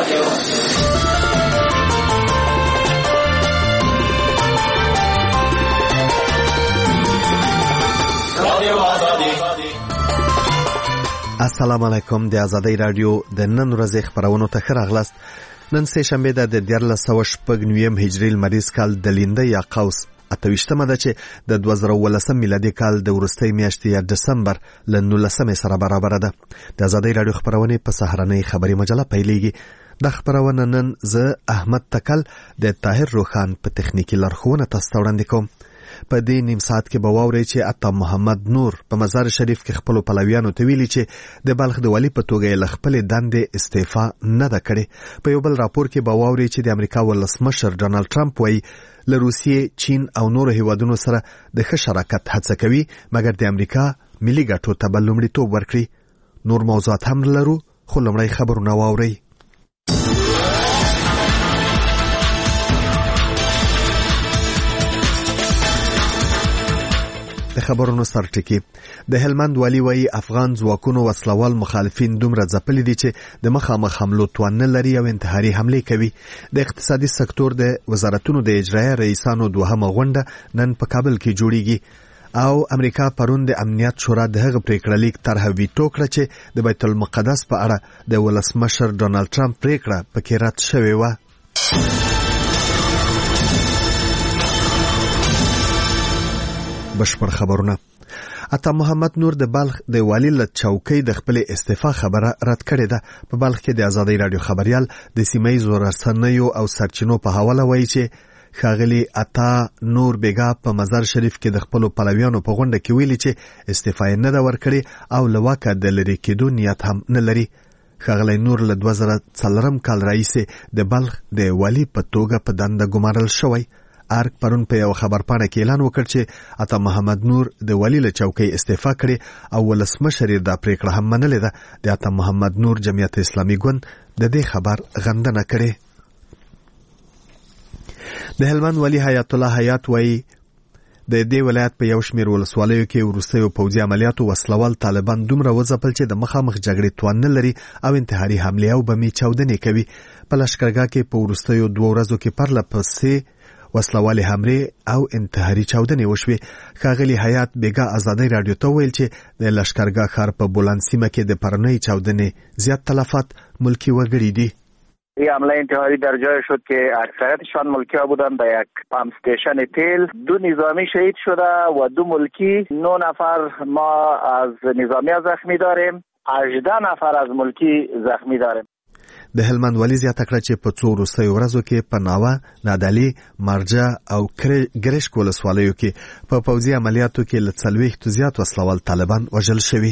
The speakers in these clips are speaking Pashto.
السلام علیکم. د آزادۍ رادیو د نن ورځې خبرونو ته ښه راغلاست. نن سه شنبه ده د 1409 هجري لمریز کال د لینده یا قوس 28مه ده چې د 2019 میلادي کال د وروستۍ میاشتې یا دسمبر له 19 سره برابر ده. د آزادۍ رادیو خبرونه په سهارنۍ خبري مجله پیلېږي. د خبرونه نن زه احمد تکل د طاهر روخان په تخنیکی لارښوونه تاسو ته وړاندې کوم. په دې نیم ساعت کې به واورئ چې عطا محمد نور په مزار شریف کې خپل پلویانو ته ویلي چې د بلخ د والي په توګه یې خپل دندې استعفا نه ده کړې. په یو بل راپور کې به واورئ چې د امریکا ولسمشر ډانلډ ټرمپ وایي له روسیې، چین او نورو هیوادونو سره د ښه شراکت هڅه کوي، مګر د امریکا ملي ګټو ته به لومړیتوب ورکړي. نور موضوعات هم لرو، خو لومړی خبرونه واورئ. د خبرونو سرټکی. د هلمند والی وایي افغان ځواکونو وسلوال مخالفین دومره ځپلي دي چې د مخامخ حملو توان نه لري او انتحاري حملې کوي. د اقتصادي سکتور د وزارتونو د اجرایه رئیسانو دوهمه غونډه نن په کابل کې جوړیږي او امریکا پرون د امنیت شورا د هغه پریکړه لیک طرح ویټو کړه چې د بیت المقدس په اړه د ولسمشر ډانلډ ټرمپ پریکړه پکې رد شوې و. بشپړ خبرونه. عطا محمد نور د بلخ د والی له چوکۍ د خپل استعفا خبره رد کړې ده. په بلخ کې د آزادۍ رادیو خبريال د سیمه‌ییزو رسنیو او سرچینو په حواله وایي چې ښاغلي عطا نور بیګا په مزار شریف کې د خپل پلویانو په غونډه کې ویلي چې استعفا یې نه ده ورکړې او له واکه د لرې کېدو نیت هم نه لري. ښاغلی نور له 2004 کال راهیسې د بلخ د والی په توګه په دنده ګمارل شوی. ارګ پرون په یو خبرپاڼه کې اعلان وکړ چې عطا محمد نور د والی له چوکۍ استعفا کړي او ولسمشر یې دا پریکړه هم منلې ده. د عطا محمد نور جمعیت اسلامي ګوند د دې خبر غندنه کړې. د هلمند والی حیات الله حیات وایي د دې ولایت په یو شمېر ولسوالیو کې وروستیو پوځي عملیاتو وسلوال طالبان دومره وځپل چې د مخامخ جګړې توان نه لري او انتحاري حملې او بمي چاودنې کوي. په لښکرګاه کې په وروستیو 2 ورځو کې پرله پسې وسلوالي حملې او انتحاري چاودنې وشوې. ښاغلي حیات بیګا آزادۍ رادیو ته ویل چې د لښکرګاه ښار په بولان سیمه کې د پرونی چاودنې زیات تلفات ملکی وګړي دي. این حمله انتحاری در جای شد که اکثریتشان ملکی ها بودند. به یک پمپ استیشن تیل 2 نظامی شهید شده و 2 ملکی. 9 نفر ما از نظامی زخمی داریم، 18 نفر از ملکی زخمی داریم. د هلمند والی زیاته کړه چې په 2 وروستیو ورځو کې په ناوه، نادعلي، مرجع او ګرشک ولسوالیو کې په پوځي عملیاتو کې له 40 زیات وسلوال طالبان وژل شوي.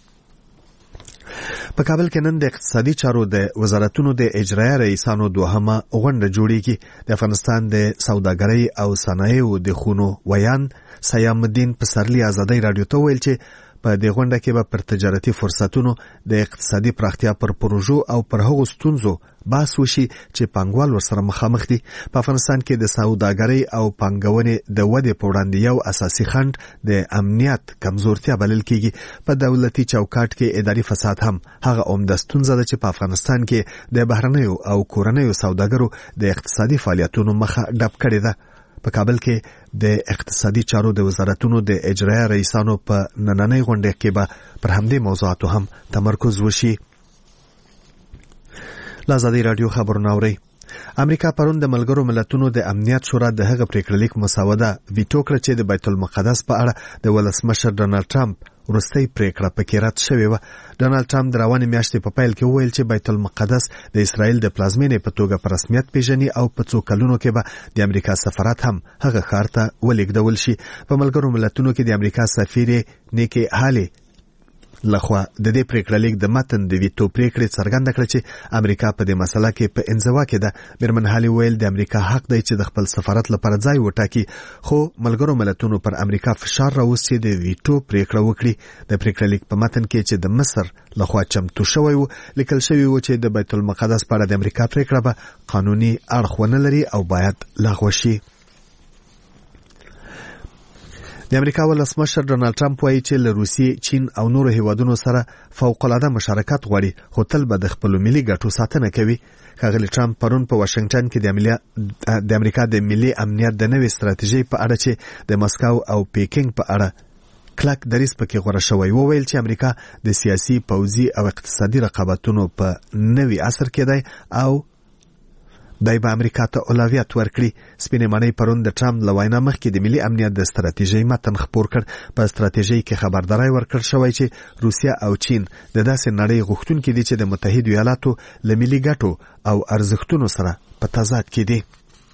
په کابل کې نن د اقتصادي چارو د وزارتونو د اجرایه رئیسانو دوهمه غونډه جوړیږي. د افغانستان د سوداګرۍ او صنایعو د خونو ویان سیام الدین پسرلی آزادۍ رادیو ته ویل چې په دې غونډه کې به پر تجارتي فرصتونو، د اقتصادي پراختیا پر پروژو او پر هغو ستونزو بحث وشي چې پانګوال ورسره مخامخ دي. په افغانستان کې د سوداګرۍ او پانګونې د ودې په وړاندې یو اساسي خنډ د امنیت کمزورتیا بلل کېږي. په دولتي چوکاټ کې اداري فساد هم هغه عمده ستونزه ده چې په افغانستان کې د بهرنیو او کورنیو سوداګرو د اقتصادي فعالیتونو مخه ډپ کړې ده. په کابل کې د اقتصادي چارو د وزارتونو د اجرایه رئیسانو په نننۍ غونډه کې به پر همدې موضوعاتو هم تمرکز وشي. آزادۍ رادیو خبرونه اورئ. امریکا پرون د ملګرو ملتونو د امنیت شورا د هغه پریکړه لیک مسوده ویټو کړه چې د بیت المقدس په اړه د ولسمشر ډانلډ ټرمپ وروستۍ پریکړه پکې رد شوې وه. ډانلډ ټرمپ د روانې میاشتې په پیل کې وویل چې بیت المقدس د اسرائیل د پلازمینې په توګه په رسمیت پیژني او په څو کلونو کې به د امریکا سفارت هم هغه ښار ته ولېږدول شي. په ملګرو ملتونو کې د امریکا سفیر نیکی هالي لخوا د دې پریکړه لیک د متن د ویټو پریکړې څرګنده کړه چې امریکا په دې مسله کې په انزوا کې ده. میرمن هالي ویل د امریکا حق دی چې د خپل سفارت لپاره ځای وټاکي، خو ملګرو ملتونو پر امریکا فشار راوستي د ویټو پریکړه وکړي. د پریکړه لیک په متن کې چې د مصر لخوا چمتو شوی و لیکل شوی و چې د بیت المقدس په اړه د امریکا پریکړه به قانوني اړخ ونه لري او باید لغوه شي. د امریکا ولسمشر ډونالد ټرمپ وایي چې له روسیې، چین او نورو هیوادونو سره فوق العاده مشارکت غواړي، خو تل به د خپل ملي ګټو ساتنه کوي. ښاغلي ټرمپ پرون په واشنگټن کې د امریکا د ملي امنیت د نوې ستراتیژۍ په اړه چې د مسکو او پیکینګ په اړه کلک دریځ پکې غوره شوی وویل چې امریکا د سیاسي، پوځي او اقتصادي رقابتونو په نوي عصر کې دی او دای به امریکا ته اولویت ورکړي. سپینې ماڼۍ پرون د ټرمپ له وینا مخکې د ملي امنیت د ستراتیژۍ متن خپور کړ. په ستراتیژۍ کې خبرداری ورکړل شوی چې روسیه او چین د داسې نړۍ غوښتونکي دي چې د متحده ایالاتو له ملي ګټو او ارزښتونو سره په تضاد کې دي.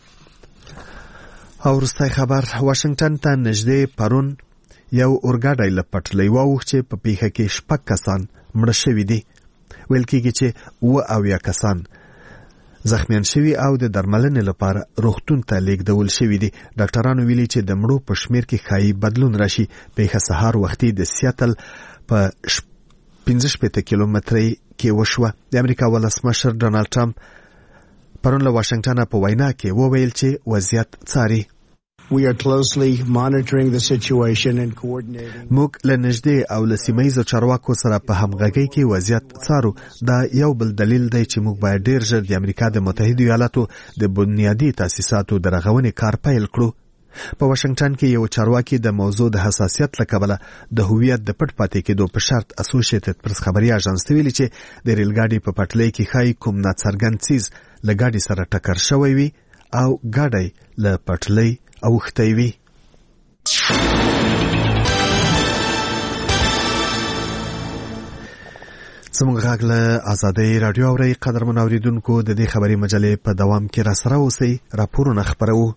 او وروستی خبر، واشنگټن ته نږدې پرون یو اورګاډی له پټلۍ واوښت چې په پیښه کې 6 کسان مړه شوي دي. ویل کېږي چې 7 کسان زخمیان شوي او د درملنې لپاره روغتون ته لیږدول شوي دي. ډاکټرانو ویلي چې د مړو په شمیر کې ښایي بدلون راشي. پیښه سهار وختي د سیاتل په 15 کیلومترۍ کې وشوه. د امریکا ولسمشر ډونالد ټرمپ پرون له واشنگټن په وینا کې وویل چې وضعیت څاري. We are closely monitoring the situation and coordinating. موږ له نږدې او له سیمه‌ییزو چارواکو سره په همغږۍ کې وضعیت څارو. دا یو بل دلیل دی چې موږ باید ډیر ژر د امریکا د متحده ایالاتو د بنیادي تاسیساتو د رغونې کار پیل کړو. په واشنگټن کې یو چارواکي د موضوع د حساسیت له کبله د هویت د پټ پاتې کېدو په شرط اسوسییټډ پریس خبري اژانس ته ویلي چې د ریل ګاډي په پټلۍ کې ښایي کوم ناڅرګند څیز له ګاډي سره ټکر شوی وي او ګاډی له پټلۍ اوښتی وي. زموږ غږ له آزادۍ راډیو اورئ. قدرمن اوریدونکو، د دې خبري مجلې په دوام کې را سره اوسئ. راپورونه خپروو.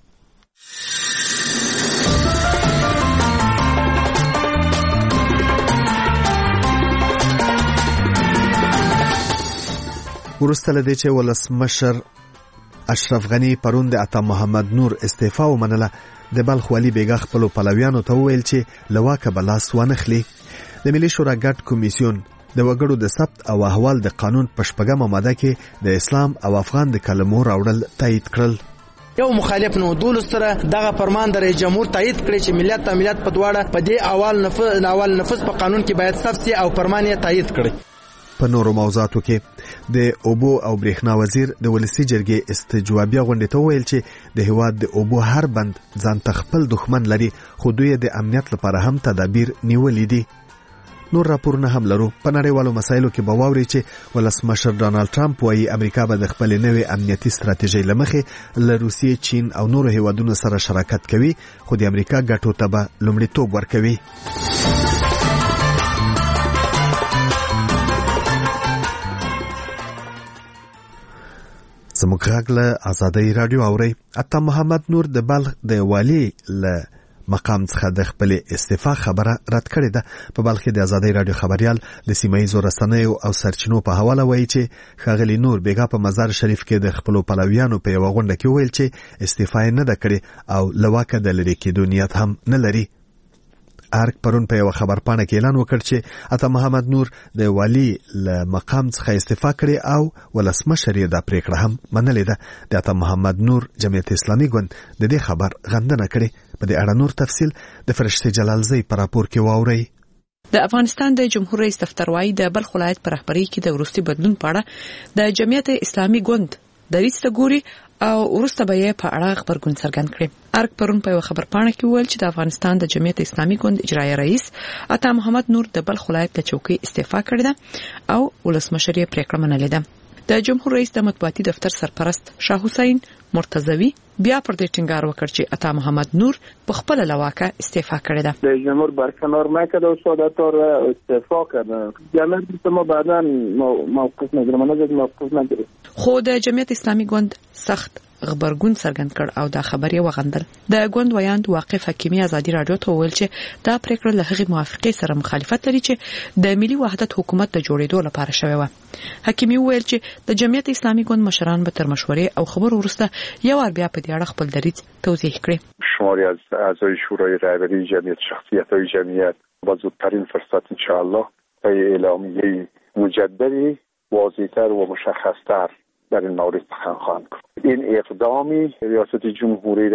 وروسته له دې چې ولسمشر اشرف غنی پرون د عطا محمد نور استعفا ومنله، د بلخ والي بیګا خپلو پلویانو ته وویل چې له واکه به لاس وانخلي. د ملي شورا ګډ کمیسیون د وګړو د ثبت او احوال د قانون په 8مه ماده کې د اسلام او افغان د کلمو راوړل تایید کړل. یو مخالف نو دولس سره دغه فرمان د رئیس جمهور تایید کړی چې ملت ته ملت په دواړه په دې اول نفس په قانون کې باید ثبت شي او فرمان یې تایید کړي. په نورو موضوعاتو کې د اوبو او برېښنا وزیر د ولسی جرګې استجوابیه غونډې ته ویل چې د هیواد د اوبو هر بند ځان تخپل دښمن لري، خو دوی د امنیت لپاره هم تدابیر نیولې دي. نور راپورونه هم لرو. په نړیوالو مسایلو کې به واوري چې ولسمشر ډونالد ټرمپ وایي امریکا به د خپل نوې امنیتي ستراتیژۍ لمخې له روسیې، چین او نورو هیوادونو سره شراکت کوي، خو د امریکا ګټو ته به لومړیتوب ورکوي. زموږ غږ له آزادۍ راډیو اورئ. عطا محمد نور د بلخ د والي له مقام څخه د خپل استعفا خبره رد کړې ده. په بلخ کې د آزادۍ راډیو خبريال د سیمه‌ییزو رسنیو او سرچینو په حواله وایي چې ښاغلي نور بیګا په مزار شریف کې د خپل پلویانو په یو غونډه کې ویل چې استعفا نه ده کړې او لواکه د لری کېدو نیت هم نه لري. ارک پرون په یو خبرپاڼه کې اعلان وکړ چې عطا محمد نور د والی له مقام څخه استعفا کړي او ولسمشر یې دا پریکړه هم منلې ده. د عطا محمد نور جمعیت اسلامي ګوند د دې خبر غندنه کړې. په دې اړه نور تفصیل د فرشته جلالزی په راپور کې واورئ. د افغانستان د جمهور رئیس دفتر وايي د بلخ ولایت پر رهبری کې د وروستي بدلون په اړه د جمعیت اسلامي ګوند دریځ ته ګوري او وروسته به یې په اړه خبرګون څرګند کړي. ارک پرون په یو خبرپاڼه کې ویل چې د افغانستان د جمعیت اسلامي ګوند اجرایي رئیس عطا محمد نور د بلخ ولایت له چوکۍ استعفا کړې ده او ولسمشر یې پریکړه منلې ده. د جمهور رئیس د مطبوعاتي دفتر سرپرست شاه حسین مرتضوی بیا پر دې ټینګار وکړ چې عطا محمد نور په خپل لواکه استعفا کړې ده. رئیس جمهور برکنار نکرد و ساداتار استعفا کرد. جمعیت ما بعداً موقف نگرفت. خو د جمعیت اسلامي ګوند سخت خبرګون څرګند کړ او دا خبرې وغندل. د ګوند ویاند واقف حکیمي ازادي راډیو ته ویل چې دا پریکړه له هغې موافقې سره مخالفت لري چې د ملي وحدت حکومت د جوړېدو لپاره شوی و. حکیمي ویل چې د جمعیت اسلامي ګوند مشران به تر مشورې او خبرو وروسته یو ور بیا په دې اړه خپل دریځ توضیح کړي. شماری از اعضای شورای رهبری جمعیت، شخصیت‌های جمعیت با زودترین فرصت ان شاء الله به اعلامیه مجددی واضح‌تر و مشخص‌تر در این مورد سخن خواهند گفت. این اقدامی ریاست جمهوری را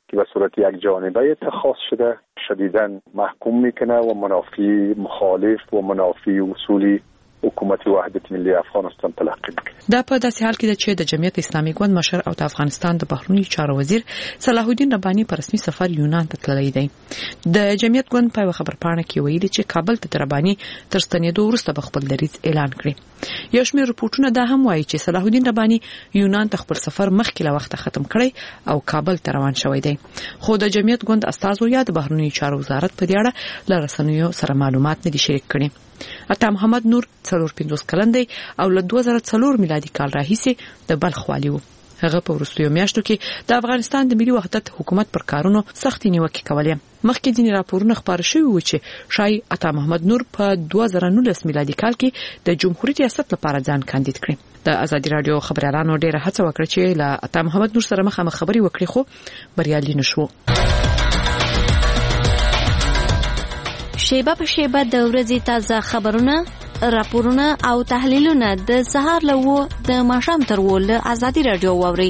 که به صورت یک جانبه اتخاذ شده شدیداً محکوم میکنه و منافی مخالف و منافی اصول حکومت وحدت ملی افغانستان تلقی میکنه. دا په داسې حال کې چې د جمعیت اسلامي ګوند مشر او د افغانستان د بهرنی چارو وزیر صلاح الدین رباني په رسمي سفر یونان ته تللی دی. د جمعیت ګوند په خبرپاڼه کې ویلي چې کابل ته رباني تر ستنېدو وروسته به خپل دریځ اعلان کړي. یو شمېر رپورټونه دا هم وایي چې صلاح الدین رباني یونان ته خپل سفر مخکې له وخته ختم کړی او کابل ته روان شوی دی. خو د جمعیت ګوند استازو یا د بهرنی چارو وزارت په دې اړه له رسنیو سره معلومات نه دي شریک کړي. عطا محمد نور 45 کلن دی او له 2004 میلادي کال راهیسې د بلخ والی و. هغه په وروستیو میاشتو کې د افغانستان د ملي وحدت حکومت پر کارونو سختې نیوکې کولې. مخکې ځینې راپورونه خبر شوي و چې شای عطا محمد نور په 2019 میلادي کال کې د جمهوریت ریاست لپاره ځان کاندید کړي. د ازادي رادیو خبريالانو ډیره هڅه وکړه چې له عطا محمد نور سره مخامخ خبري وکړي خو بریالي نشو. شیبه په شیبه د ورځې تازه خبرونه، راپورونه او تحلیلونه د سهار له د ماښام تر له ازادي رادیو واوري.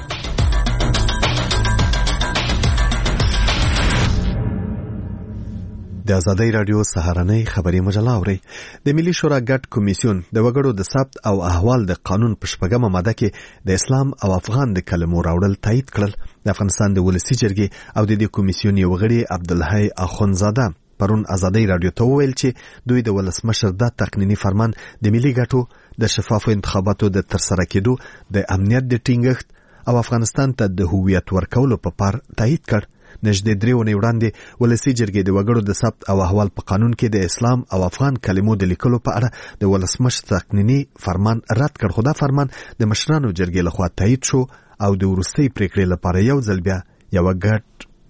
د ازادي رادیو سهارنۍ خبري مجله اوري. د ملي شورا ګډ کمیسیون د وګړو د ثبت او احوال د قانون په شپږمه ماده کې د اسلام او افغان د کلمو راوړل تایید کړل. د افغانستان د ولسی جرګې او د دې کمیسیون یو غړي عبدالحی اخونزاده پرون ازادي رادیو ته ویل چې دوی د ولسمشر د تقنینی فرمان د ملي ګټو د شفافو انتخاباتو د ترسره کېدو د امنیت د ټینګښت او افغانستان ته د هویت ورکولو په پار تایید کړ. نږدې 3 ونې وړاندې ولسی جرګې د وګړو د ثبت او احوال په قانون کې د اسلام او افغان کلمو د لیکلو په اړه د ولسمشر تقنینی فرمان رد کړ. خو دا فرمان د مشرانو جرګې لخوا تایید شو او د وروستۍ پریکړې لپاره یو ځل بیا یو ګډ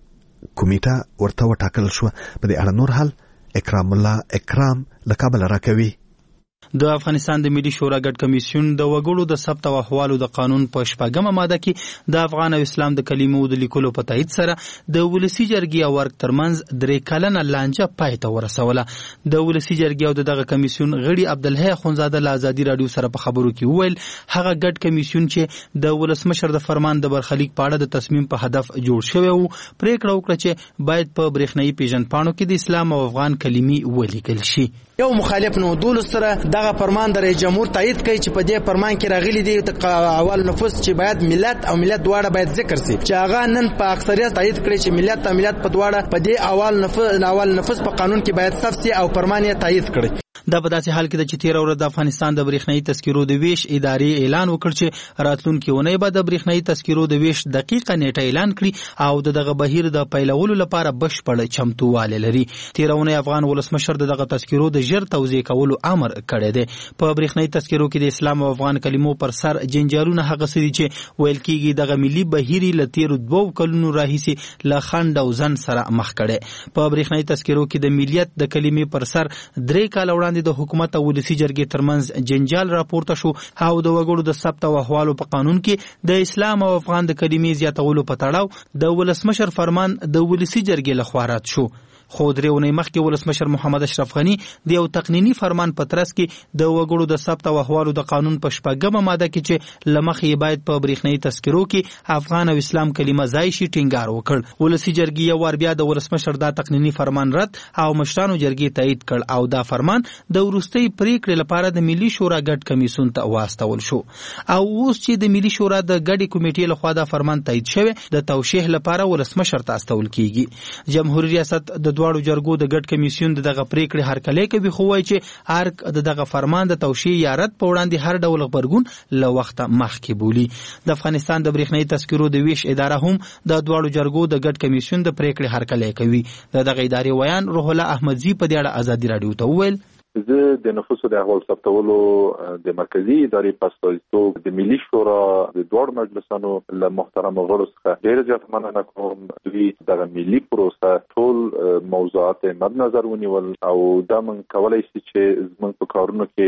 کمیټه ورته وټاکل شو. په دې اړه نور حل اکرام الله اکرام له کابل راکوي. د افغانستان د ملي شورا ګډ کمیسیون د وګړو د ثبت او احوالو د قانون په شپږمه ماده کې د افغان او اسلام د کلمو د لیکلو په تایید سره د ولسی جرګې او ورک ترمنځ 3 کلنه لانجه پای ته ورسوله. د ولسی جرګې او دغه کمیسیون غړي عبدالحی اخونزاده له ازادي رادیو سره په خبرو کې وویل هغه ګډ کمیسیون چې د ولسمشر د فرمان د برخلیک په اړه د تصمیم په هدف جوړ شوی و پریکړه وکړه چې باید په برېښنايي پیژندپاڼو کې د اسلام او افغان کلمې ولیکل شي. یو مخالف نو دول سره دغه فرمان د رئیس جمهور تایید کوي چې په دې فرمان کې راغلي دي اول نفوس چې باید ملت او ملت دواړه باید ذکر شي چې هغه نن په اکثریت تایید کړي چې ملت او ملت په دواړه په دې اول نفوس په قانون کې باید ثبت شي او فرمان یې تایید کړي. دا په داسې حال کې د 13 ورځې د افغانستان د برېښنايي تذکرو د ویش ادارې اعلان وکړ چې راتلونکي اونۍ به د برېښنايي تذکرو د ویش دقیقه نیټه اعلان کړي او دغه بهیر د پیلولو لپاره بشپړ چمتووالی لري. 13 اونۍ افغان ولسمشر دغه تذکرو د ژر توزیع کولو امر کړی دی. په برېښنايي تذکرو کې د اسلام او افغان کلمو پر سر جنجالونه هغه سړي چې ویل کېږي دغه ملي بهیر ل 2 کلونو راهیسې له خند او ځن سره مخ کړي. په برېښنايي تذکرو کې د ملیت د کلمې پر سر 3 کال وړاندې د حکومت او ولسی جرګې ترمنځ جنجال راپورته شو او د وګړو د ثبت او احوالو په قانون کې د اسلام او افغان د کلمې زیاتولو په تړاو د ولسمشر فرمان د ولسی جرګې لخوا رد شو. خو درې ونې مخکې ولسمشر محمد اشرف غنی د یو تقنینی فرمان په ترڅ کې د وګړو د ثبت او احوالو د قانون په شپږمه ماده کې چې لمخې باید په برېښنايي تذکرو کې افغان او اسلام کلمه ځای شي ټینګار وکړ. ولسی جرګې یو ور بیا د ولسمشر دا تقنینی فرمان رد او مشرانو جرګې تایید کړ او دا فرمان د وروستۍ پریکړې لپاره د ملي شورا ګډ کمیسیون ته واستول شو. او اوس چې د ملي شورا د ګډې کمیټې لخوا دا فرمان تایید شوی د توشیح لپاره ولسمشر ته استول کیږي. جمهوریت ریاست د دواړو جرګو د ګډ کمیسیون دغه پریکړې هرکلی کوي خو وایي چې ارک دغه فرمان د توشیح یا رد په وړاندې هر ډول غبرګون له وخته مخکې بولي. د افغانستان د برېښنايي تذکرو د ویش اداره هم د دواړو جرګو د ګډ کمیسیون د پریکړې هرکلی کوي. دغه ادارې ویان روح الله احمدزي په دې اړه ازادي رادیو ته وویل زه د نفوسو د احوال ثبتولو د مرکزی ادارې په استازیتوب د ملي شورا د دوړ مجلسونو له محترم غړو څخه ډېر زیات مننه کوم. دوی دغه ملي پروسه ټول موضوعات مد نظر ونیول او دا من کولای شي چې زموږ په کارونو کې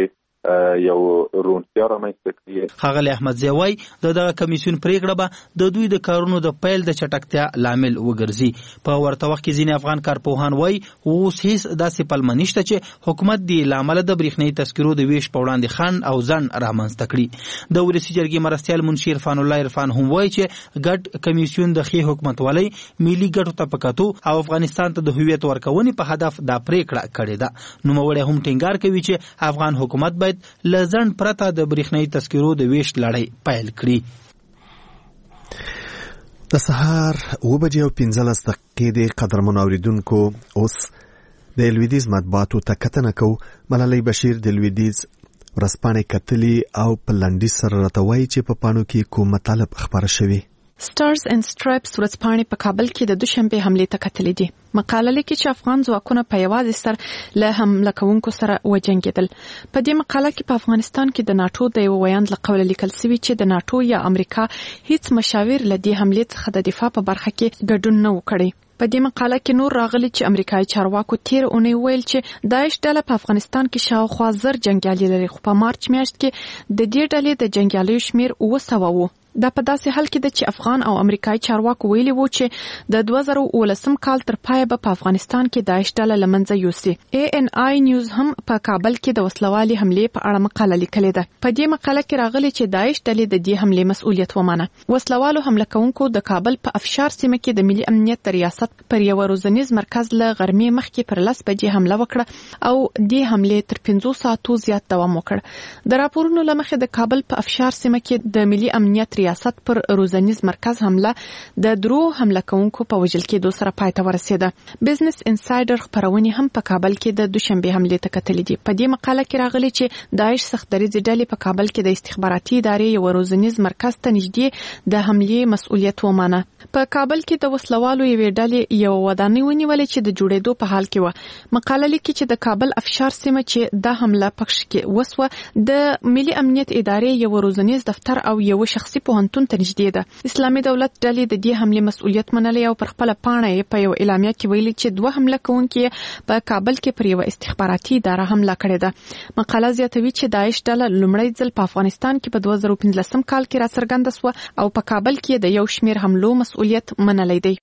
یو رونتیا رامنځته کړي. ښاغلی احمدزی وایي دغه کمیسیون پریکړه به د دوی د کارونو د پیل د چټکتیا لامل وګرځي. په ورته وخت کې ځینې افغان کارپوهان وایي اوس هیڅ داسې پلمه نشته چې حکومت د له امله د برېښنایي تذکرو د ویش په وړاندې خنډ او ځنډ رامنځته کړي. د ولسي جرګې مرستیال منشي عرفان الله عرفان هم وایي چې ګډ کمیسیون د ښې حکومتولۍ ملي ګټو ته په کتو او افغانستان ته د هویت ورکونې په هدف دا پریکړه کړې ده. نوموړی هم ټینګار کوي چې افغان حکومت باید له ځنډ پرته د برېښنایي تذکرو د ویش لړۍ پیل کړي. د سهار 7:15 د قدرمن اوریدونکو اوس د لویدیز مطبوعاتو ته کتنه کو. ملالۍ بشیر د لویدیز ورځپاڼې کتلي او په لنډیز سره راته وایي چې په پاڼو کې کوم مطالب خپاره شوي. سټارز اینڈ سټرایپس ورځپاڼې په کابل کې د دوشنبه حمله ته کتلې دي. مقاله لیکي چې افغان ځواکونه په یوازې سر له حمله کوونکو سره وجنګېدل. په دې مقاله کې په افغانستان کې د ناتو د یو ویاند له قوله لیکل شوی چې د ناتو یا امریکا هیڅ مشاور له دې حملې څخه د دفاع په برخه کې ګډون نه وکړي. په دې مقاله کې نور راغلي چې امریکایي چارواکو تیر اونۍ ویل چې داعش ډله په افغانستان کې شاوخوا 1000 جنگیالي لري، خو په مارچ میاشت کې د دې ډلې د جنگیالیو شمیر 900 وو. دا په داسې حال کې ده چې افغان او امریکایي چارواکو ویلي وو چې د 2019 کال تر پایه به په افغانستان کې داعش ډله له منځه یوسي. ANI نیوز هم په کابل کې د وسلوالي حملې په اړه مقاله لیکلې ده. په دې مقاله کې راغلي چې داعش ډلې د دې حملې مسؤلیت ومانه. وسلوالو حمله کوونکو د کابل په افشار سیمه کې د ملي امنیت د ریاست پر یو روزنیز مرکز له غرمې مخکې پر 10 بجې حمله وکړه او دې حملې تر 5 ساعتو زیات دوام وکړ. د راپورونو لمخې د کابل په افشار سیمه کې د ملي امنیت ریاست پر روزنیز مرکز حمله د درو حمله کوونکو په وژل کېدو سره پای ته ورسېده. بزنس انسایډر خبرونه هم په کابل کې د دوشنبه حمله ته کتلې دي. په دې مقاله کې راغلي چې داعش سختدریځ ډلې په کابل کې د استخباراتي ادارې یو روزنیز مرکز ته نږدې د حملې مسؤلیت ومانه. په کابل کې د وسلوالو یوې ډلې یو ودانۍ ونیولې چې د جوړېدو په حال کې و. مقاله لیکي چې د کابل افشار سیمه چې د حمله پکښ کې وسوه د ملي امنیت ادارې یو روزنیز دفتر او یو شخصي پوهنتون ته نږدې ده. اسلامي دولت ډلې د دې حملې مسؤلیت منلې او پر خپل پاڼه په یو اعلامیه کې ویلي چې 2 حمله کوونکي په کابل کې پر یو استخباراتي اداره حمله کړې ده. مقاله زیاتوي چې داعش ډله لومړی ځل په افغانستان کې په 2015 کال کې راڅرګنده شوه او په کابل کې د یو شمېر حملو مسؤلیت منلی دی.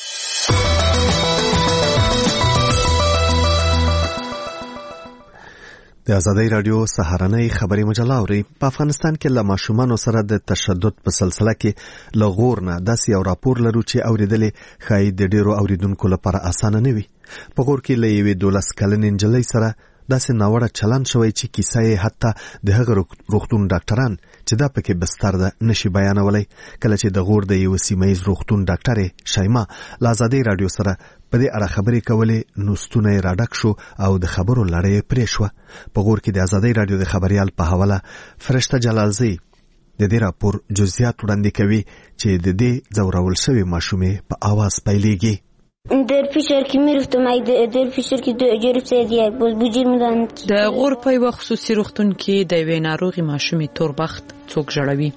د ازادۍ رادیو سهارنۍ خبري مجله اوري. په افغانستان کې له ماشومانو سره د تشدد په سلسله کې له غور نه داسې یو راپور لرو چې اوریدلې ښایي د ډیرو اوریدونکو لپاره اسانه نه وي. په غور کې له یوې 12 کلنې نجلۍ سره داسې ناوړه چلند شوی چې کیسه یې حتی د هغه روغتون ډاکټران چې دا پکې بستر ده نشي بیانولی. کله چې د غور د یو سیمه‌ییز روغتون ډاکټرې شایما له ازادۍ رادیو سره په دې اړه خبرې کولې نو ستونه یې راډک شو او د خبرو لړۍ پرې شوه. په غور کې د ازادۍ رادیو د خبریال په حواله فرشته جلالزی د دې راپور جزئیات وړاندې کوي چې د دې ځورول شوې ماشومې په आवाज پیلېږي. در فیشر که میرفتم در فیشر که جرب سیدیه باز بوجیر میدن د غور په یو خصوصي روغتون کې د یوې ناروغي ماشومې توربخت څوک ژړوي.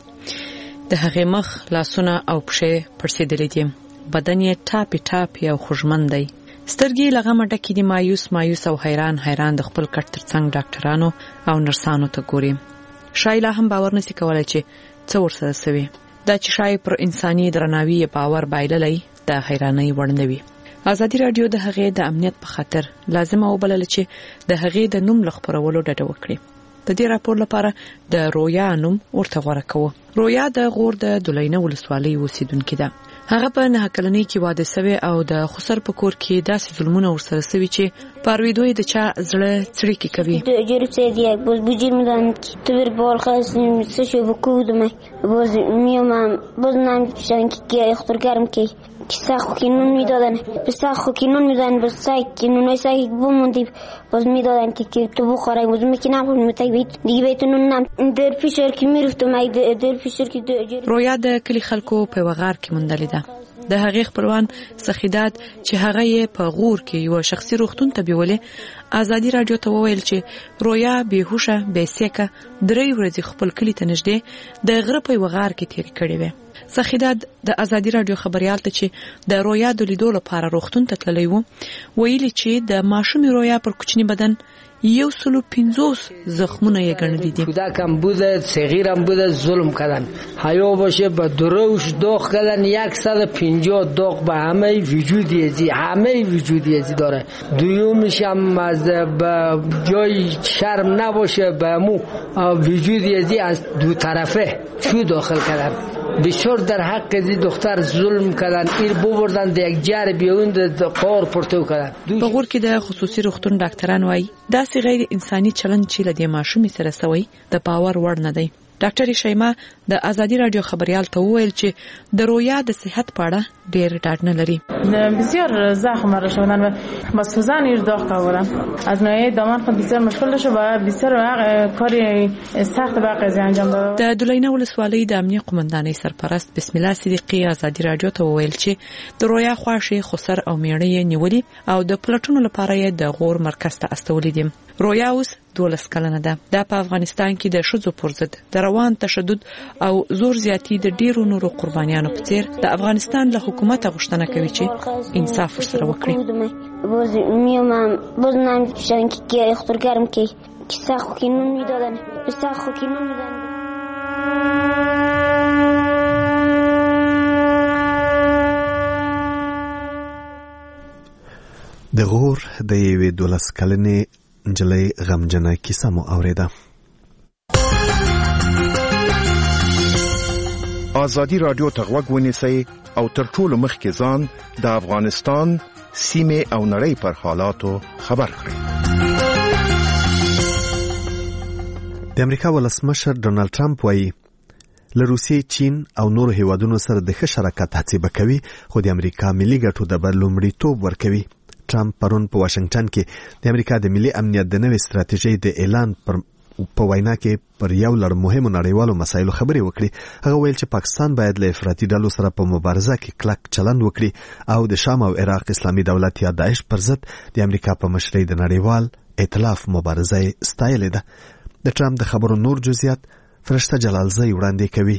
د هغې مخ، لاسونه او پښې پړسېدلې دي. بدن یې ټاپې ټاپې او خوږمن دی. سترګې له غمه ډکې دي. مایوس او حیران د خپل کټ ترڅنګ ډاکټرانو او نرسانو ته ګوري. شاید لا هم باور نشي کولای چې څه ورسره سوي. دا چې شاید پر انساني درناوي باور بایللی د حیرانۍ وړ نه وي. ازادي رادیو د هغې د امنیت په خاطر لازمه وبلله چې د هغې د نوم له خپرولو ډډه وکړي. د دې راپور لپاره د رویا نوم ورته غوره کوو. رویا د غور د دولینه ولسوالۍ اوسیدونکې ده. هغه په 9 کلنۍ کې واده شوی او د خسر په کور کې داسې ظلمونه ورسره شوي چې پارویدو یې د چا زړه څړیکې کوي. جرب سیدیه باز بوجیر میدن تو بر بال خواستیم سشو بکودم باز میومم باز نام پیشن که اخترگرم که سخو که نون میدادن به سخو که نون میدادن به سای که نونای سای بموندی باز میدادن که تو بخوره باز میکنم خود میتاید دیگه بیتون نونم در پیشر که میرفتم در پیشر که رویا د کلی خلکو په وغار کې مندلې ده. د هغې خپلوان سخیدات چې هغه یې په غور کې یو شخصي روغتون ته بیولې ازادي رادیو ته وویل چې رویا بېهوشه بېسیکه 3 ورځې خپل کلی ته نږدې د غره په وغار کې تېرې کړې وې. سخیدات د ازادي رادیو خبريال ته چې د رویا د لیدو لپاره روغتون ته تللی وو ویلي چې د ماشومې رویا پر کوچني بدن 150 زخمونه یې ګڼلي دي. کودکم بوده، صغیرم بوده، ظلم کردن. حیا باشه به دروش داغ کردن. 150 داغ به همه وجود یزی، همه وجود یزی داره. دویومش هم از به جای شرم نباشه به مو وجود یزی از دو طرفه چو داخل کردن. بسیار در حق زی دختر ظلم کردن. ایر ببردن د یک جر بیاوند قار پورته کردن. په غور کې د خصوصي روغتون ډاکټران وایي داسې غیر انساني چلند چې له دې ماشومې سره سوی د باور وړ نه دی. ډاکټر شیما د ازادي رادیو خبريال ته وویل چې د رویا د صحت په اړه ډېر ډاډ نه لري. بسیار زخم را شدن و مسوزان ایر داغ کردن. از نوعی دامن خود بسیار مشکل داشت و بسیار کاری سخت به قضیه انجام داد. د دولینه ولسوالۍ د امنیه قومندانۍ سرپرست بسم الله صدیقی ازادي رادیو ته وویل چې د رویا خواښې خسر او میړه یې نیولي او د پلټونو لپاره یې د غور مرکز ته استولې دي. رویا اوس 12 کلنه ده. دا په افغانستان کې د ښځو پر ضد د روان تشدد او زور زیاتی د ډیرو نورو قربانیانو په څیر د افغانستان له حکومت غوښتنه کوي چې انصاف ورسره وکړي. باز نمی‌شن که اخترگرم که سخت کینون میدادن به سخت کینون میدادن. د غور د یوې 12 کلنې نجلۍ غمجنه کیسه مو اوریده. ازادي رادیو ته غوږ ونیسئ او تر ټولو مخکې ځان د افغانستان سیمې او نړۍ پر حالاتو خبر کړئ. د امریکا ولسمشر ډونالد ټرمپ وایي له روسیې، چین او نورو هیوادونو سره د ښه شراکت هڅې به کوي، خو د امریکا ملي ګټو د لومړیتوب ورکوي. ټرمپ پرون په واشنگټن کې د امریکا د ملي امنیت د نوې ستراتیژۍ د اعلان په وینا کې پر یو لړ مهمو نړیوالو مسایلو خبرې وکړي. هغه ویل چې پاکستان باید له افراطي ډلو سره په مبارزه کې کلک چلند وکړي او د شام او عراق اسلامي دولت یا داعش پر ضد د امریکا په مشرۍ د نړیوال ائتلاف مبارزه ستایلې ده. د ټرمپ د خبرو نور جزئیات فرشته جلالزی وړاندې کوي.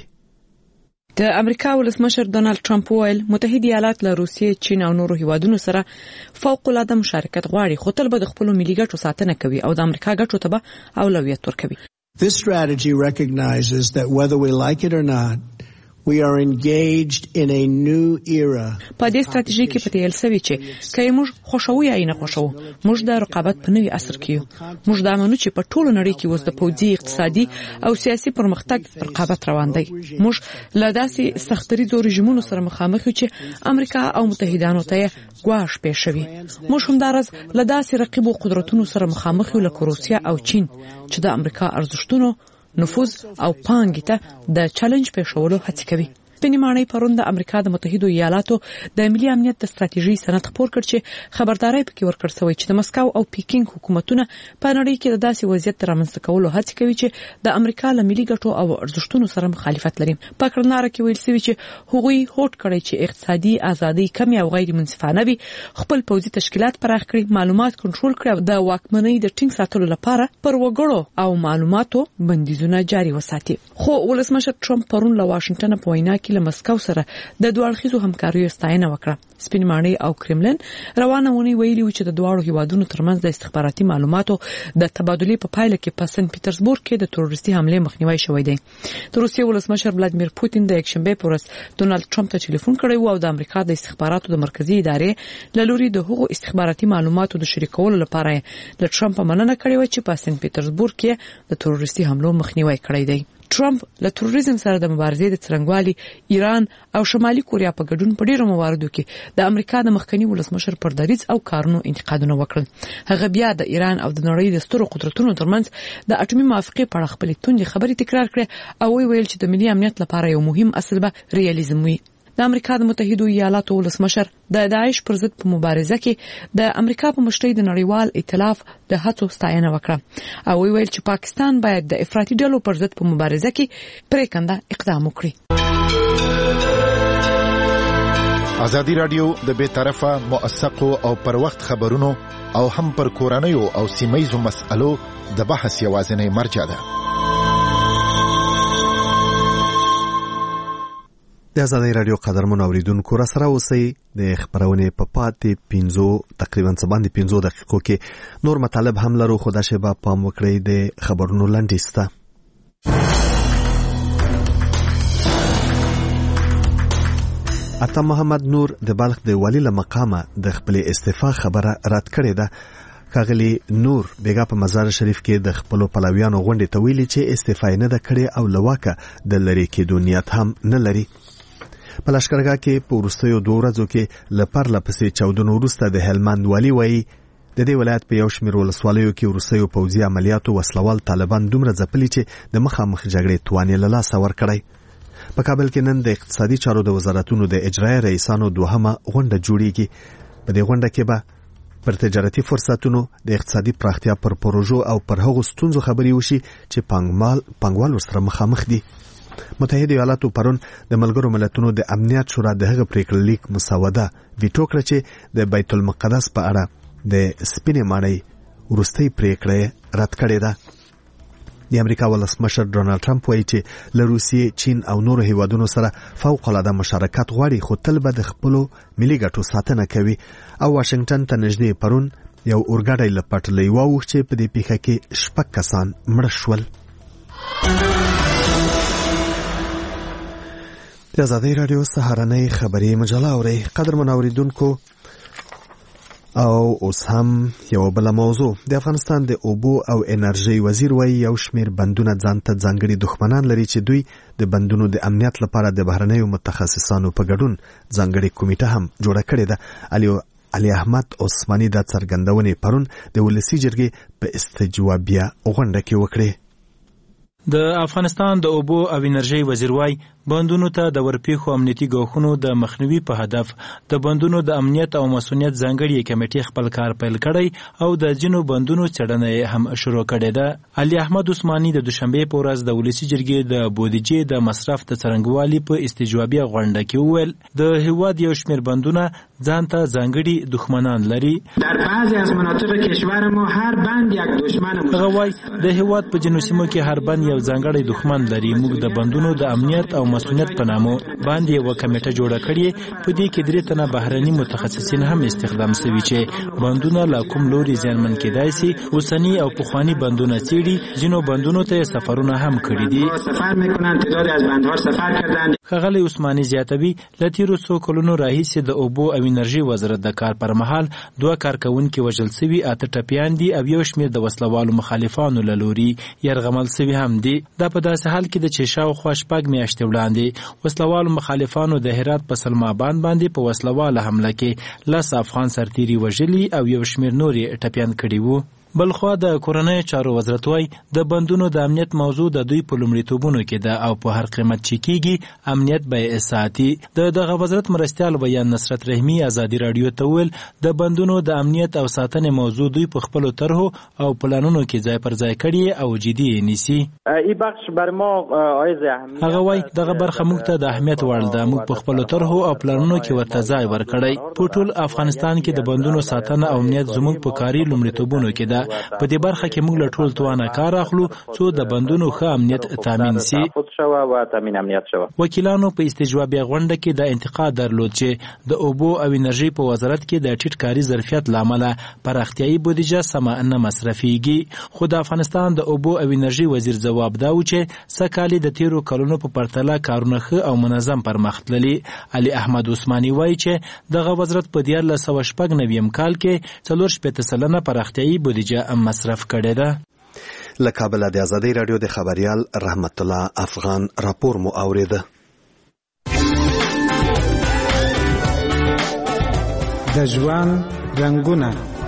د امریکا ولسمشر ډونالد ټرمپ ویل متحده ایالات له روسیې، چین او نورو هیوادونو سره فوق العاده مشارکت غواړي، خو تل به د خپل ملي ګټو ساتنه کوي او د امریکا ګټو ته به اولویت ورکوي. This strategy recognizes that whether we like it or not, we are engaged in a new era. په دې ستراتیژي کې پته یل سوي چې کله موږ خوشو یا نه خوشو، موږ د رقابت په نوي عصر کې یو. موږ د امنو چې په ټولو نړۍ کې اوس د پوځي، اقتصادي او سیاسي پرمختګ رقابت روان دی. موږ له داسې سختري زور رژیمونو سره مخامخ یو چې امریکا او متحدانو ته ګواښ پېښوي. موږ هم دارز له داسې رقیبو قدرتونو سره مخامخ یو لکه روسیا او چین چې د امریکا ارزښتونو، نفوذ او پانګې ته د چالش پېښولو هڅه کوي. سپینمانۍ پرون د امریکا د متحده ایالاتو د ملي امنیت د ستراتیژۍ سند خپور کړ چې خبرداري پکې ورکړ شوی چې د مسکو او پیکینګ حکومتونه په نړۍ کې د داسې وضعیت رامنځته کولو هڅه کوي چې د امریکا له ملي ګټو او ارزښتونو سره مخالفت لري. په کړنلاره کې ویل شوی چې هغوی هوډ کړی چې اقتصادي ازادي کم او غیر منصفانه وي، خپل پوځي تشکیلات پراخ کړي، معلومات کنټرول کړي او د واکمنۍ د ټینګ ساتلو لپاره پر وګړو او معلوماتو بندیزونه جاري وساتي. خو ولسمشر ټرمپ پرون له واشنگټن په وینا کې له مسکو سره د دوه اړخیزو همکاریو ستاینه وکړه. سپینمانۍ او کرملین روانه ونی ویلي چې د دواړو هیوادونو ترمنځ د استخباراتي معلوماتو د تبادلې په پایله کې په سن پیټرزبورګ کې د تروریستي حمله مخنیوي شوې ده. د روسیې ولسمشر ولادیمیر پوتین د یکشنبه پر ورځ ډونالد ټرمپ ته ټلیفون کړی او د امریکا د استخباراتو د مرکزی ادارې له لوري د هغو استخباراتي معلوماتو د شریکولو لپاره د ټرمپ مننه کړې و چې په سن پیټرزبورګ کې د تروریستي حملو مخنیوي کړی دی. ټرمپ له تروریزم سره د مبارزې د څرنګوالي، ایران او شمالي کوریا په ګډون په ډیرو مواردو کې د امریکا د مخکنی ولسمشر پر دریځ او کارونو انتقادونه وکړل. هغه بیا د ایران او د نړۍ د سترو قدرتونو ترمنځ د اټومي موافقې په اړه خپل توندې خبرې تکرار کړې او ویل چې د ملي امنیت لپاره یو مهم اصل به ریالیزم وي. د امریکا د متحده ایالاتو ولسمشر د داعش پر ضد په مبارزه کې د امریکا په مشرۍ د نړیوال ائتلاف د هڅو ستاینه وکړه او ویل چې پاکستان باید د افراطي ډلو پر ضد په مبارزه کې پریکنده اقدام وکړي. ازادي رادیو د بې طرفه، موثقو او پر وخت خبرونو او هم پر کورنیو او سیمه‌یزو مسألو د بحث یوازینی مرجع ده. د آزادۍ رادیو قدرمن اوریدونکو را سره اوسئ د خبرونې په پاتې 15 تقریبا 15 دقیقو کې نور مطالب هم لرو، خو دا شیبه پام وکړئ د خبرونو لنډیز ته. عطا محمد نور د بلخ د والی له مقامه د خپل استعفا خبره رد کړې ده. ښاغلي نور بیګا په مزار شریف کې د خپل پلویانو غونډې ته ویلي چې استعفا نه ده کړې او لواکه د لری کېدو نیت هم نه لري. په لشکرګاه کې په وروستیو 2 ورځو کې لپاره پسې چاودنو وروسته د هلمند والی وایي د دې ولایت په یو شمېر ولسوالیو کې وروستیو پوځي عملیاتو وسلوال طالبان دومره ځپلي چې د مخامخ جګړې توان یې له لاسه ورکړی. په کابل کې نن د اقتصادي چارو د وزارتونو د اجرایي رئیسانو 2مه غونډه جوړیږي. په دې غونډه کې به پر تجارتي فرصتونو د اقتصادي پراختیا پر پروژو او پر هغو ستونزو خبرې وشي چې پانګوال ورسره مخامخ دي. متحده ایالاتو پرون د ملګرو ملتونو د امنیت شورا دغه پریکړه لیک مسوده ویټو کړه چې د بیت المقدس په اړه د سپینې ماڼۍ وروستۍ پریکړه رد کړې ده. د امریکا ولسمشر ډونالد ټرمپ وایي چې له روسیې، چین او نورو هیوادونو سره فوق العاده مشارکت غواړي، خو تل به د خپلو ملي ګټو ساتنه کوي. او واشنگټن ته نږدې پرون یو اورګاډی له پټلۍ واوښت چې په دې پیښه کې 6 کسان مړه شول. د آزادۍ رادیو سهارنۍ خبري مجله اورئ. قدرمن اوریدونکو، او اوس هم یو بل موضوع. د افغانستان د اوبو او انرژي وزیر وایي یو شمیر بندونه ځانته ځانګړي دښمنان لري چې دوی د بندونو د امنیت لپاره د بهرنیو متخصصانو په ګډون ځانګړي کمیټه هم جوړه کړې ده. علي احمد عثماني د څرګندونې پرون د ولسی جرګې په استجوابیه غونډه کې وکړه. د افغانستان د اوبو او انرژي وزیر وایي بندونو ته د ورپېښو امنیتي ګواښونو د مخنیوي په هدف د بندونو د امنیت او مسؤلیت ځانګړي کمیټې خپل کار پیل کړی او د ځینو بندونو څېړنه هم شروع کړې ده. علي احمد عثماني د دوشنبې په ورځ د ولسی جرګې د بودیجې د مصرف د څرنګوالي په استجوابیه غونډه کې وویل د هیواد یو شمېر بندونه ځانته ځانګړي دښمنان لري. در بعضی از مناطق کشور ما هر بند یک دشمن هغه وایي د هیواد په ځینو سیمو کې هر بند یو ځانګړی دښمن لري. موږ د بندونو د امنیت او مسؤلیت په نامو باندې یو کمیټه جوړه کړې. په دې کې 3 تنه بهرني متخصصین هم استخدام شوي چې بندونه لا کوم لوري زیانمن کېدای شي. اوسنی او پخوانی بندونه څېړي. ځینو بندونو ته سفرونه هم کړي دي. سفر میکنن، تعداد از بندها سفر کردن. ښاغلی عثماني زیاتوي له تیرو څو کلونو راهیسې د اوبو او انرژي وزارت د کار پر مهال 2 کارکونکي وژل شوي، 8 ټپیان دي او یو شمېر د وسلوالو مخالفانو له لوري یرغمل شوي هم دي. دا په داسې حال کې د چې شاوخوا 6 میاشتې وړاندې وسلوالو مخالفانو د هرات په سلمابان باندې په وسلواله حمله کې 10 افغان سرتیري وژلي او یو شمېر نورې ټپیان کړي وو. بلخوا د کورنۍ چارو وزارت وایي د بندونو د امنیت موضوع د دوی په لومړیتوبونو کې ده او په هر قیمت چې کېږي امنیت به یې ساتي. دغه وزارت مرستیال بیان نصرت رحیمي آزادي رادیو ته وویل د بندونو د امنیت او ساتنې موضوع دوی په خپلو طرحو او پلانونو کې ځای پر ځای کړي او جدي یې نیسي. هغه وایي دغه برخه موږ ته د اهمیت وړ ده. موږ په خپلو طرحو او پلانونو کې ورته ځای ورکړی. په ټول افغانستان کې د بندونو ساتنه او امنیت زموږ په کاري لومړیتوبونو کې ده. په دې برخه کې موږ له ټول توانه کار اخلو څو د بندونو ښه امنیت تامین شي. وکیلانو په استجوابیه غونډه کې د انتقاد درلود چې د اوبو او انرژي په وزارت کې د ټیټ کاري ظرفیت لامل پراختیايي بودیجه سم نه مصرفيږي. خو د افغانستان د اوبو او انرژي وزیر ځواب دا و چې سکه‌لي د تیرو کلونو په پرتله کارونه ښه او منظم پرمخ تللي. علي احمد عثماني وایي چې دغه وزارت په 1999 کال کې 4.8% پراختیايي بودیجه مصرف کړې ده. له کابل د آزادۍ رادیو د خبريال رحمت الله افغان راپور مو اوریده. د ژوند رنگونه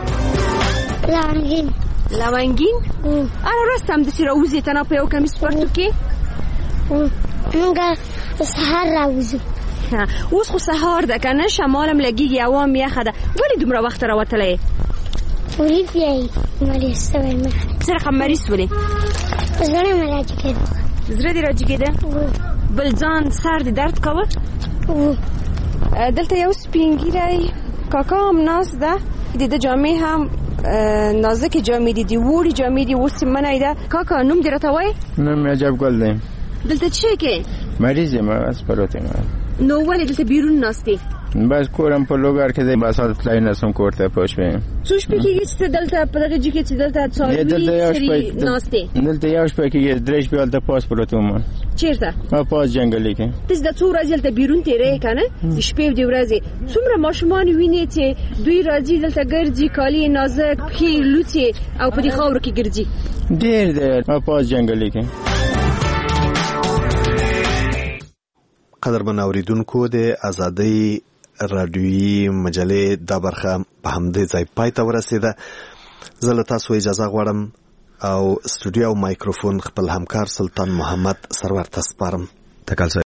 لونګین اره راستم د سره وزې تنه په یو کمیس پورتو کې موږ سهار راوځو. اوس خو سهار ده کنه، شمالم لګیږي، هوا یخه ده. ولې دومره وخت راوتلې؟ ولې بیاي مریض سوی ما سره خمریض ولې؟ زړه مې راځي کېده. زړه دې راځي کېده؟ بل ځان سر دې درد کوه؟ دلته یو سپینګیری کاکا هم ناست ده. د جامې هم نازکې جامې دي، د وړي جامې دي. اوس منی ده. کاکا نوم دې راته وایي؟ نوم مې عجب ګل دی. دلته څه کې؟ مریض یم، اسپرات یم. نو ولې دلته بیرون ناستې؟ بس کورم په لوګر کې د باسات تلای نسم کورته پښې. څو شپې کېږي چې دلته په دغه ځای کې چې دلته څاروي ناستې؟ دلته یو شپه کېږي، درې شپې هلته پاس پروت وم. چېرته؟ پاس جنګلي کې. ته د څو ورځې هلته بیرون تېرې که نه؟ د شپې او د ورځې څومره ماشومان وینې چې دوی راځي دلته ګرځي، کالي یې نازک، پښې یې لوڅې او په دې خاورو کې ګرځي؟ ډېر دی پاس جنګلي کې. قدرمن اوریدونکو، د ازادۍ رادیویي مجلې دا برخه په همدې ځای پای ته ورسېده. زه له تاسو اجازه غواړم او سټوډیو او مایکروفون خپل همکار سلطان محمد سرور ته سپارم.